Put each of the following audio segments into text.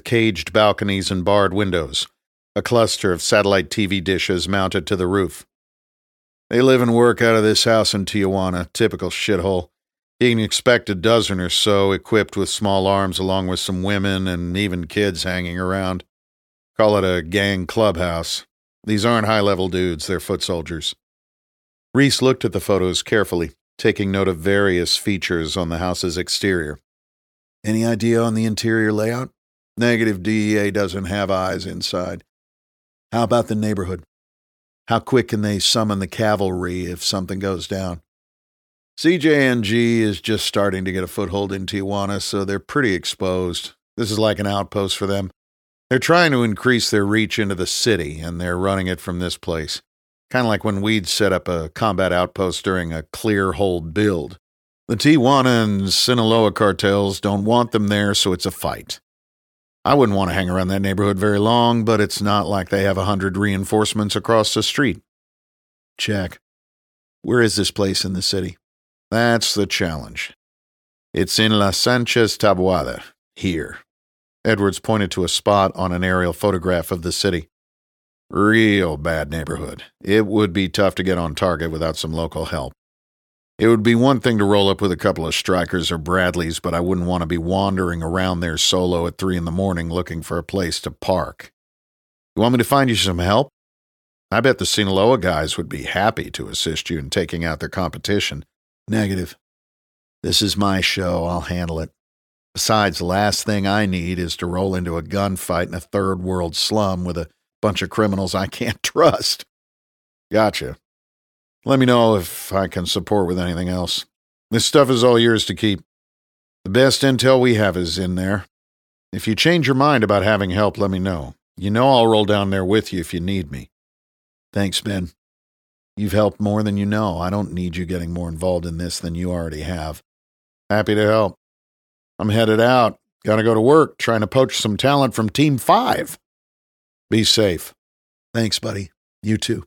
caged balconies and barred windows, a cluster of satellite TV dishes mounted to the roof. They live and work out of this house in Tijuana, typical shithole. You can expect a dozen or so equipped with small arms along with some women and even kids hanging around. Call it a gang clubhouse. These aren't high-level dudes, they're foot soldiers. Reese looked at the photos carefully, taking note of various features on the house's exterior. Any idea on the interior layout? Negative. DEA doesn't have eyes inside. How about the neighborhood? How quick can they summon the cavalry if something goes down? CJNG is just starting to get a foothold in Tijuana, so they're pretty exposed. This is like an outpost for them. They're trying to increase their reach into the city, and they're running it from this place. Kind of like when we'd set up a combat outpost during a clear-hold build. The Tijuana and Sinaloa cartels don't want them there, so it's a fight. I wouldn't want to hang around that neighborhood very long, but it's not like they have 100 reinforcements across the street. Check. Where is this place in the city? That's the challenge. It's in La Sanchez Taboada, here. Edwards pointed to a spot on an aerial photograph of the city. Real bad neighborhood. It would be tough to get on target without some local help. It would be one thing to roll up with a couple of strikers or Bradleys, but I wouldn't want to be wandering around there solo at 3 a.m. looking for a place to park. You want me to find you some help? I bet the Sinaloa guys would be happy to assist you in taking out their competition. Negative. This is my show. I'll handle it. Besides, the last thing I need is to roll into a gunfight in a third-world slum with a bunch of criminals I can't trust. Gotcha. Let me know if I can support with anything else. This stuff is all yours to keep. The best intel we have is in there. If you change your mind about having help, let me know. You know I'll roll down there with you if you need me. Thanks, Ben. You've helped more than you know. I don't need you getting more involved in this than you already have. Happy to help. I'm headed out. Gotta go to work, trying to poach some talent from Team 5. Be safe. Thanks, buddy. You too.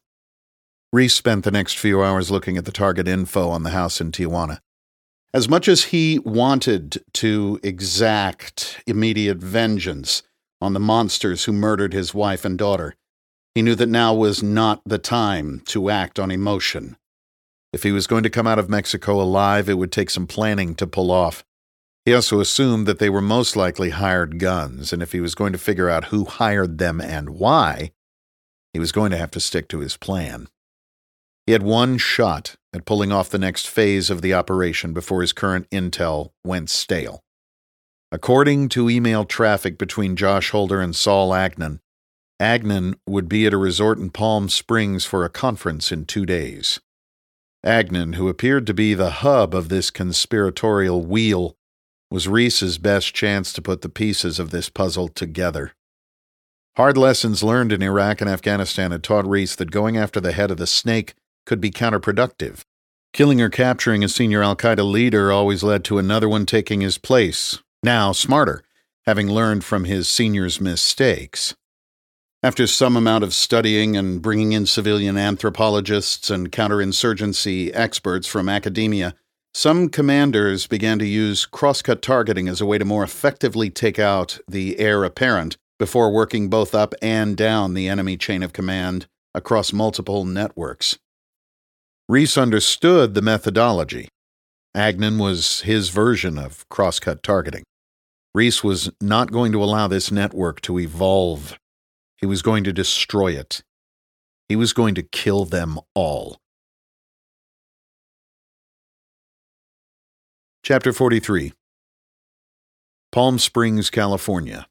Reese spent the next few hours looking at the target info on the house in Tijuana. As much as he wanted to exact immediate vengeance on the monsters who murdered his wife and daughter, he knew that now was not the time to act on emotion. If he was going to come out of Mexico alive, it would take some planning to pull off. He also assumed that they were most likely hired guns, and if he was going to figure out who hired them and why, he was going to have to stick to his plan. He had one shot at pulling off the next phase of the operation before his current intel went stale. According to email traffic between Josh Holder and Saul Agnon, Agnon would be at a resort in Palm Springs for a conference in 2 days. Agnon, who appeared to be the hub of this conspiratorial wheel, was Reese's best chance to put the pieces of this puzzle together. Hard lessons learned in Iraq and Afghanistan had taught Reese that going after the head of the snake could be counterproductive. Killing or capturing a senior al-Qaeda leader always led to another one taking his place, now smarter, having learned from his senior's mistakes. After some amount of studying and bringing in civilian anthropologists and counterinsurgency experts from academia, some commanders began to use cross-cut targeting as a way to more effectively take out the heir apparent before working both up and down the enemy chain of command across multiple networks. Reese understood the methodology. Agnon was his version of cross-cut targeting. Reese was not going to allow this network to evolve. He was going to destroy it. He was going to kill them all. Chapter 43. Palm Springs, California.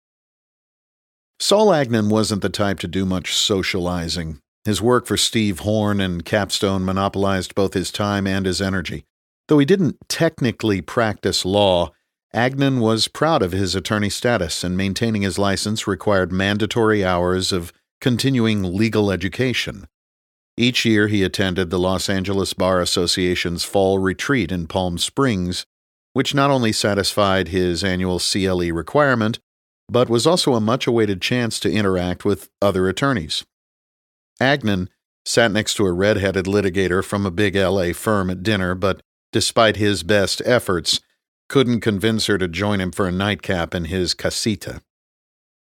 Saul Agnon wasn't the type to do much socializing. His work for Steve Horn and Capstone monopolized both his time and his energy. Though he didn't technically practice law, Agnon was proud of his attorney status, and maintaining his license required mandatory hours of continuing legal education. Each year he attended the Los Angeles Bar Association's fall retreat in Palm Springs, which not only satisfied his annual CLE requirement, but was also a much-awaited chance to interact with other attorneys. Agnon sat next to a red-headed litigator from a big L.A. firm at dinner, but despite his best efforts, couldn't convince her to join him for a nightcap in his casita.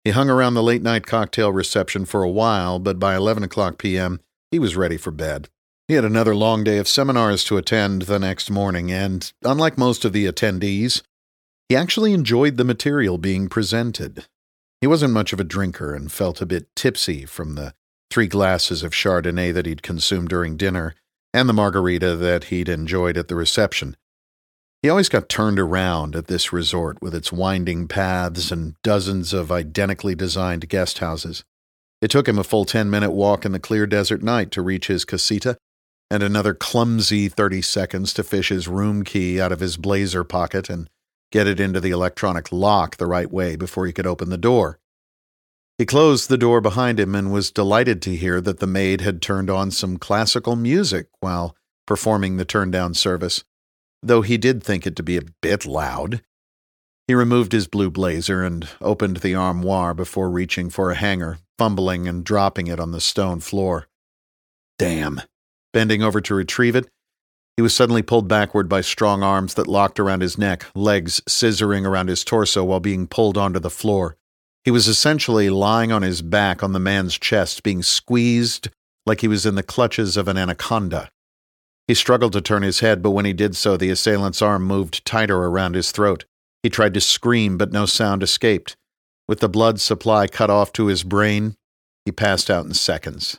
He hung around the late-night cocktail reception for a while, but by 11 o'clock p.m., he was ready for bed. He had another long day of seminars to attend the next morning, and unlike most of the attendees, he actually enjoyed the material being presented. He wasn't much of a drinker and felt a bit tipsy from the 3 glasses of Chardonnay that he'd consumed during dinner and the margarita that he'd enjoyed at the reception. He always got turned around at this resort with its winding paths and dozens of identically designed guest houses. It took him a full 10-minute walk in the clear desert night to reach his casita, and another clumsy 30 seconds to fish his room key out of his blazer pocket and get it into the electronic lock the right way before he could open the door. He closed the door behind him and was delighted to hear that the maid had turned on some classical music while performing the turn-down service, though he did think it to be a bit loud. He removed his blue blazer and opened the armoire before reaching for a hanger, fumbling and dropping it on the stone floor. Damn. Bending over to retrieve it, he was suddenly pulled backward by strong arms that locked around his neck, legs scissoring around his torso while being pulled onto the floor. He was essentially lying on his back on the man's chest, being squeezed like he was in the clutches of an anaconda. He struggled to turn his head, but when he did so, the assailant's arm moved tighter around his throat. He tried to scream, but no sound escaped. With the blood supply cut off to his brain, he passed out in seconds.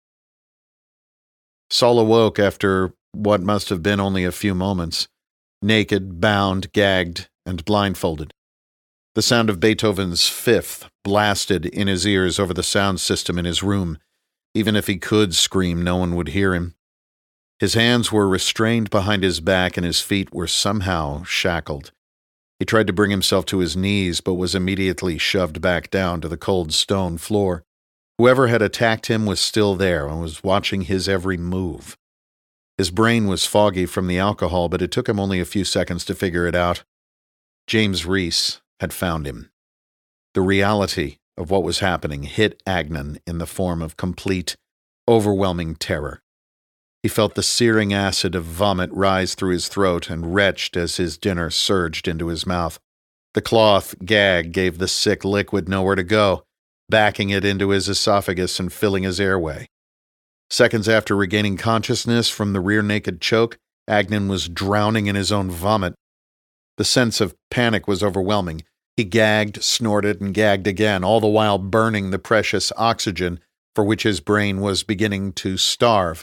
Saul awoke after what must have been only a few moments, naked, bound, gagged, and blindfolded. The sound of Beethoven's Fifth blasted in his ears over the sound system in his room. Even if he could scream, no one would hear him. His hands were restrained behind his back and his feet were somehow shackled. He tried to bring himself to his knees, but was immediately shoved back down to the cold stone floor. Whoever had attacked him was still there and was watching his every move. His brain was foggy from the alcohol, but it took him only a few seconds to figure it out. James Reese had found him. The reality of what was happening hit Agnon in the form of complete, overwhelming terror. He felt the searing acid of vomit rise through his throat and retched as his dinner surged into his mouth. The cloth gag gave the sick liquid nowhere to go, backing it into his esophagus and filling his airway. Seconds after regaining consciousness from the rear-naked choke, Agnon was drowning in his own vomit. The sense of panic was overwhelming. He gagged, snorted, and gagged again, all the while burning the precious oxygen for which his brain was beginning to starve.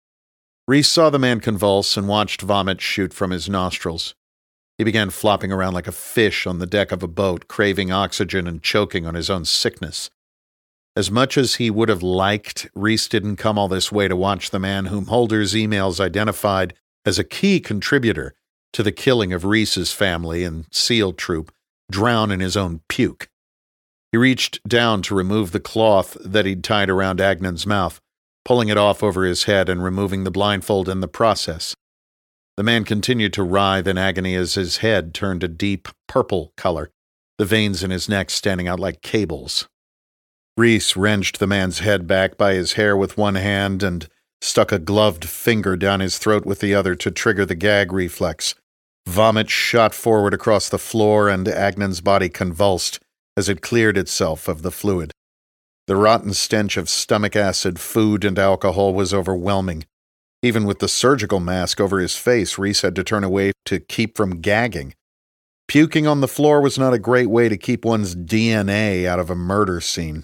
Reese saw the man convulse and watched vomit shoot from his nostrils. He began flopping around like a fish on the deck of a boat, craving oxygen and choking on his own sickness. As much as he would have liked, Reese didn't come all this way to watch the man whom Holder's emails identified as a key contributor to the killing of Reese's family and SEAL troop drown in his own puke. He reached down to remove the cloth that he'd tied around Agnon's mouth, pulling it off over his head and removing the blindfold in the process. The man continued to writhe in agony as his head turned a deep purple color, the veins in his neck standing out like cables. Reese wrenched the man's head back by his hair with one hand and stuck a gloved finger down his throat with the other to trigger the gag reflex. Vomit shot forward across the floor and Agnon's body convulsed as it cleared itself of the fluid. The rotten stench of stomach acid, food, and alcohol was overwhelming. Even with the surgical mask over his face, Reese had to turn away to keep from gagging. Puking on the floor was not a great way to keep one's DNA out of a murder scene.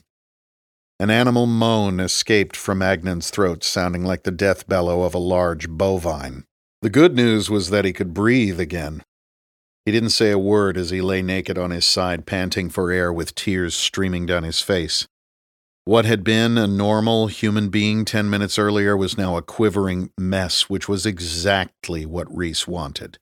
An animal moan escaped from Agnon's throat, sounding like the death bellow of a large bovine. The good news was that he could breathe again. He didn't say a word as he lay naked on his side, panting for air with tears streaming down his face. What had been a normal human being 10 minutes earlier was now a quivering mess, which was exactly what Reese wanted.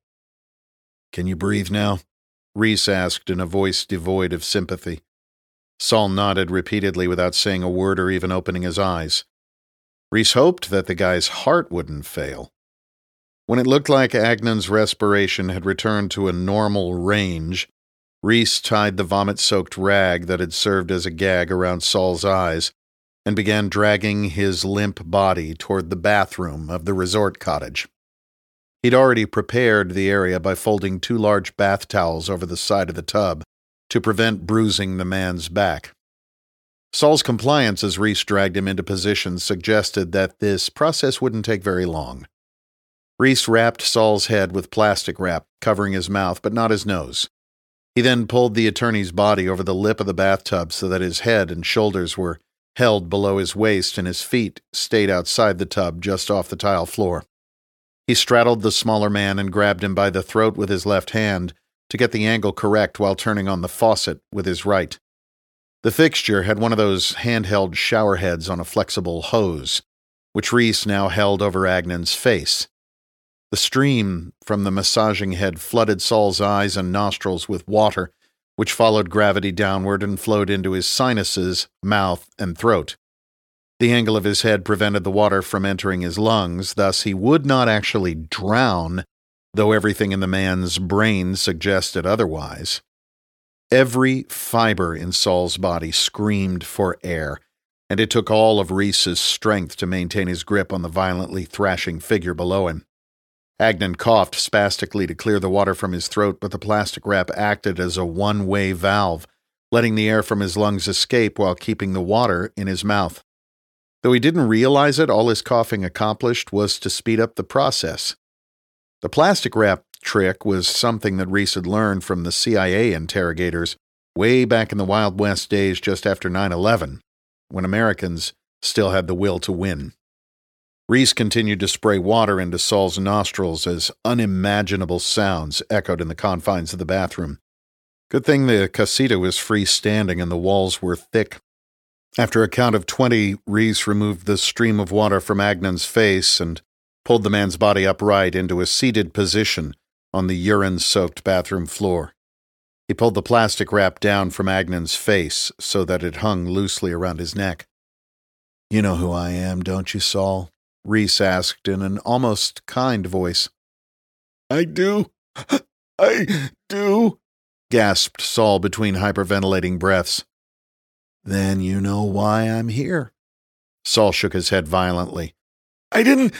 "Can you breathe now?" Reese asked in a voice devoid of sympathy. Saul nodded repeatedly without saying a word or even opening his eyes. Reese hoped that the guy's heart wouldn't fail. When it looked like Agnon's respiration had returned to a normal range, Reese tied the vomit-soaked rag that had served as a gag around Saul's eyes and began dragging his limp body toward the bathroom of the resort cottage. He'd already prepared the area by folding 2 large bath towels over the side of the tub to prevent bruising the man's back. Saul's compliance as Reese dragged him into position suggested that this process wouldn't take very long. Reese wrapped Saul's head with plastic wrap, covering his mouth but not his nose. He then pulled the attorney's body over the lip of the bathtub so that his head and shoulders were held below his waist and his feet stayed outside the tub just off the tile floor. He straddled the smaller man and grabbed him by the throat with his left hand to get the angle correct while turning on the faucet with his right. The fixture had one of those handheld shower heads on a flexible hose, which Reese now held over Agnon's face. The stream from the massaging head flooded Saul's eyes and nostrils with water, which followed gravity downward and flowed into his sinuses, mouth, and throat. The angle of his head prevented the water from entering his lungs, thus he would not actually drown, though everything in the man's brain suggested otherwise. Every fiber in Saul's body screamed for air, and it took all of Reese's strength to maintain his grip on the violently thrashing figure below him. Agnon coughed spastically to clear the water from his throat, but the plastic wrap acted as a one-way valve, letting the air from his lungs escape while keeping the water in his mouth. Though he didn't realize it, all his coughing accomplished was to speed up the process. The plastic wrap trick was something that Reese had learned from the CIA interrogators way back in the Wild West days just after 9/11, when Americans still had the will to win. Reese continued to spray water into Saul's nostrils as unimaginable sounds echoed in the confines of the bathroom. Good thing the casita was freestanding and the walls were thick. After a count of 20, Reese removed the stream of water from Agnon's face and pulled the man's body upright into a seated position on the urine-soaked bathroom floor. He pulled the plastic wrap down from Agnon's face so that it hung loosely around his neck. "You know who I am, don't you, Saul?" Reese asked in an almost kind voice. "I do. I do," gasped Saul between hyperventilating breaths. "Then you know why I'm here." Saul shook his head violently. I didn't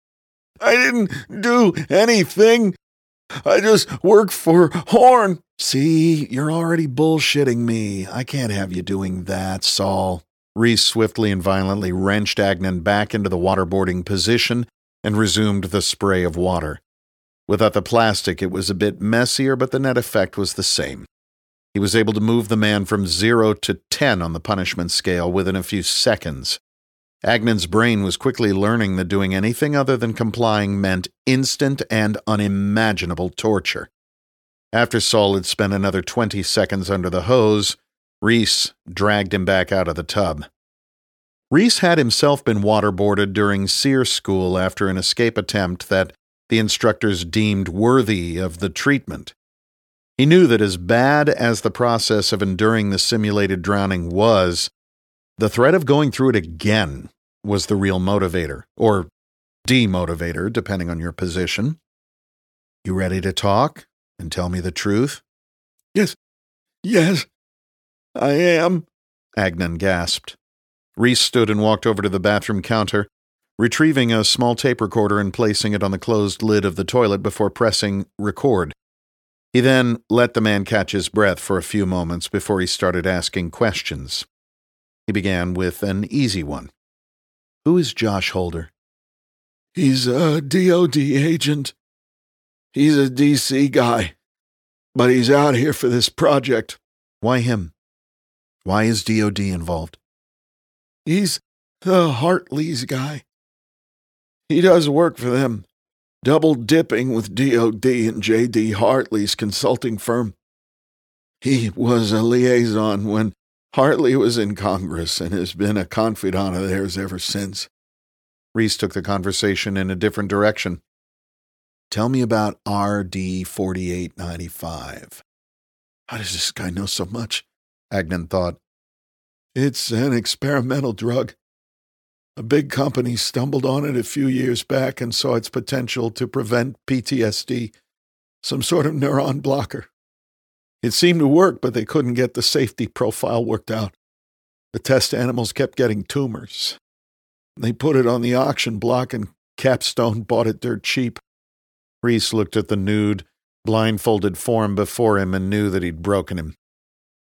do anything. I just work for Horn." "See, you're already bullshitting me. I can't have you doing that, Saul." Reese swiftly and violently wrenched Agnon back into the waterboarding position and resumed the spray of water. Without the plastic, it was a bit messier, but the net effect was the same. He was able to move the man from 0 to 10 on the punishment scale within a few seconds. Agnon's brain was quickly learning that doing anything other than complying meant instant and unimaginable torture. After Saul had spent another 20 seconds under the hose, Reese dragged him back out of the tub. Reese had himself been waterboarded during SEER school after an escape attempt that the instructors deemed worthy of the treatment. He knew that as bad as the process of enduring the simulated drowning was, the threat of going through it again was the real motivator, or demotivator, depending on your position. "You ready to talk and tell me the truth?" Yes, I am," Agnon gasped. Reese stood and walked over to the bathroom counter, retrieving a small tape recorder and placing it on the closed lid of the toilet before pressing record. He then let the man catch his breath for a few moments before he started asking questions. He began with an easy one. "Who is Josh Holder?" "He's a DOD agent. He's a DC guy, but he's out here for this project." "Why him? Why is DOD involved?" "He's the Hartley's guy. He does work for them, double dipping with DOD and J.D. Hartley's consulting firm. He was a liaison when Hartley was in Congress and has been a confidant of theirs ever since." Reese took the conversation in a different direction. "Tell me about RD 4895. How does this guy know so much?" Agnon thought. "It's an experimental drug. A big company stumbled on it a few years back and saw its potential to prevent PTSD, some sort of neuron blocker. It seemed to work, but they couldn't get the safety profile worked out. The test animals kept getting tumors. They put it on the auction block and Capstone bought it dirt cheap." Reese looked at the nude, blindfolded form before him and knew that he'd broken him.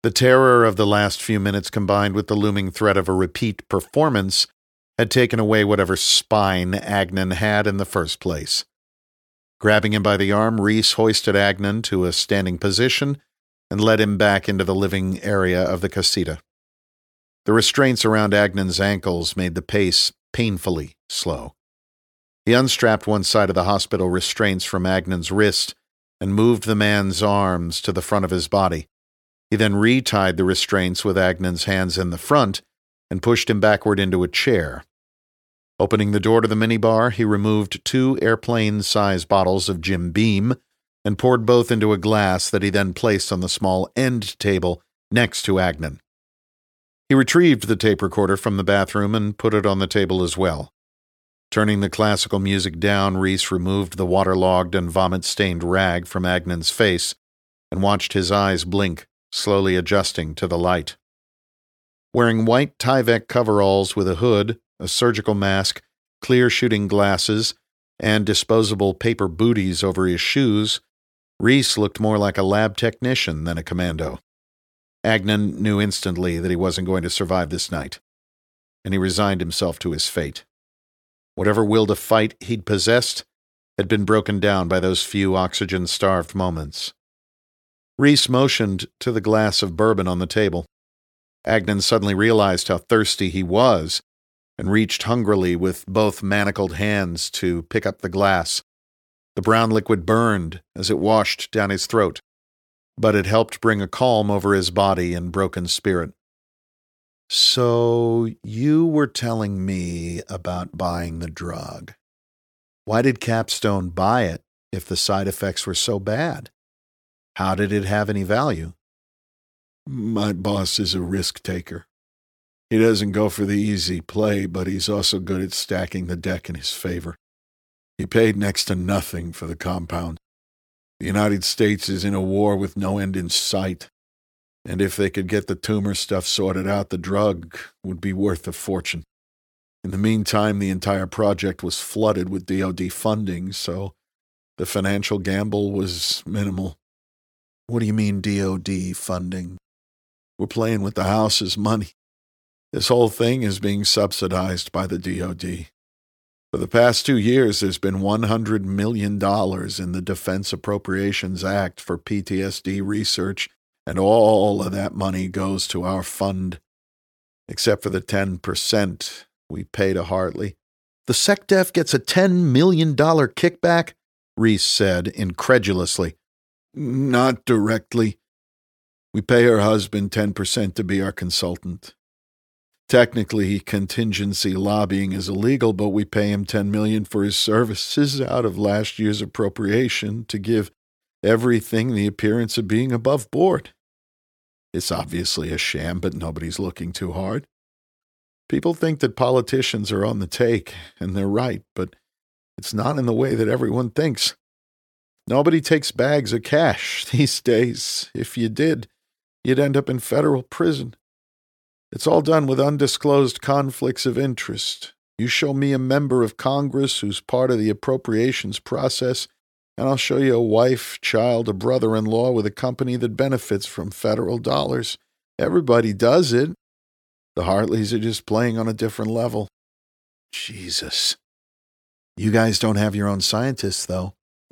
The terror of the last few minutes combined with the looming threat of a repeat performance had taken away whatever spine Agnon had in the first place. Grabbing him by the arm, Reese hoisted Agnon to a standing position and led him back into the living area of the casita. The restraints around Agnon's ankles made the pace painfully slow. He unstrapped one side of the hospital restraints from Agnon's wrist and moved the man's arms to the front of his body. He then retied the restraints with Agnon's hands in the front and pushed him backward into a chair. Opening the door to the minibar, he removed 2 airplane-size bottles of Jim Beam and poured both into a glass that he then placed on the small end table next to Agnon. He retrieved the tape recorder from the bathroom and put it on the table as well. Turning the classical music down, Reese removed the waterlogged and vomit-stained rag from Agnon's face and watched his eyes blink, slowly adjusting to the light. Wearing white Tyvek coveralls with a hood, a surgical mask, clear shooting glasses, and disposable paper booties over his shoes, Reese looked more like a lab technician than a commando. Agnon knew instantly that he wasn't going to survive this night, and he resigned himself to his fate. Whatever will to fight he'd possessed had been broken down by those few oxygen-starved moments. Reese motioned to the glass of bourbon on the table. Agnon suddenly realized how thirsty he was and reached hungrily with both manacled hands to pick up the glass. The brown liquid burned as it washed down his throat, but it helped bring a calm over his body and broken spirit. "So you were telling me about buying the drug. Why did Capstone buy it if the side effects were so bad? How did it have any value?" "My boss is a risk taker. He doesn't go for the easy play, but he's also good at stacking the deck in his favor. He paid next to nothing for the compound. The United States is in a war with no end in sight, and if they could get the tumor stuff sorted out, the drug would be worth a fortune. In the meantime, the entire project was flooded with DoD funding, so the financial gamble was minimal." "What do you mean DoD funding?" "We're playing with the house's money. This whole thing is being subsidized by the DoD. For the past 2 years, there's been $100 million in the Defense Appropriations Act for PTSD research, and all of that money goes to our fund, except for the 10% we pay to Hartley." "The SecDef gets a $10 million kickback?" Reese said incredulously. "Not directly. We pay her husband 10% to be our consultant. Technically, contingency lobbying is illegal, but we pay him $10 million for his services out of last year's appropriation to give everything the appearance of being above board. It's obviously a sham, but nobody's looking too hard. People think that politicians are on the take, and they're right, but it's not in the way that everyone thinks. Nobody takes bags of cash these days. If you did, you'd end up in federal prison. It's all done with undisclosed conflicts of interest. You show me a member of Congress who's part of the appropriations process, and I'll show you a wife, child, a brother-in-law with a company that benefits from federal dollars. Everybody does it. The Hartleys are just playing on a different level." "Jesus. You guys don't have your own scientists, though."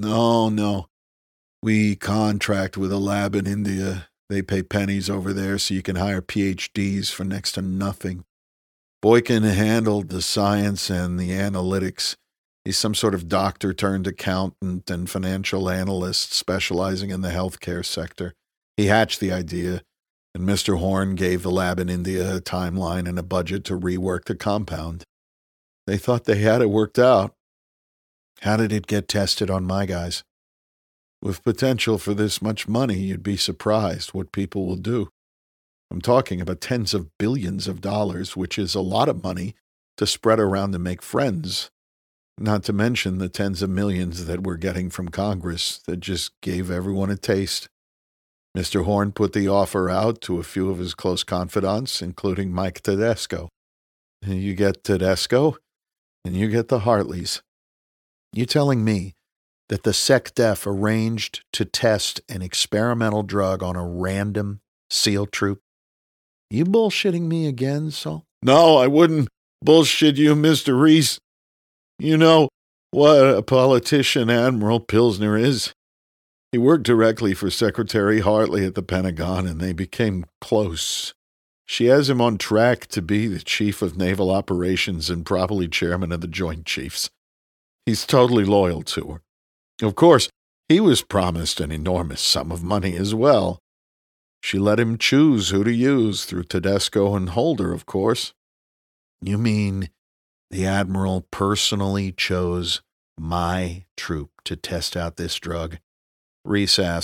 No. We contract with a lab in India. They pay pennies over there so you can hire PhDs for next to nothing. Boykin handled the science and the analytics. He's some sort of doctor turned accountant and financial analyst specializing in the healthcare sector. He hatched the idea, and Mr. Horn gave the lab in India a timeline and a budget to rework the compound. They thought they had it worked out. How did it get tested on my guys? With potential for this much money, you'd be surprised what people will do. I'm talking about tens of billions of dollars, which is a lot of money to spread around and make friends. Not to mention the tens of millions that we're getting from Congress that just gave everyone a taste. Mr. Horn put the offer out to a few of his close confidants, including Mike Tedesco. You get Tedesco, and you get the Hartleys. You telling me that the SecDef arranged to test an experimental drug on a random SEAL troop. You bullshitting me again, Saul? No, I wouldn't bullshit you, Mr. Reese. You know what a politician Admiral Pilsner is. He worked directly for Secretary Hartley at the Pentagon, and they became close. She has him on track to be the Chief of Naval Operations and probably Chairman of the Joint Chiefs. He's totally loyal to her. Of course, he was promised an enormous sum of money as well. She let him choose who to use through Tedesco and Holder, of course. You mean the Admiral personally chose my troop to test out this drug? Reese asked.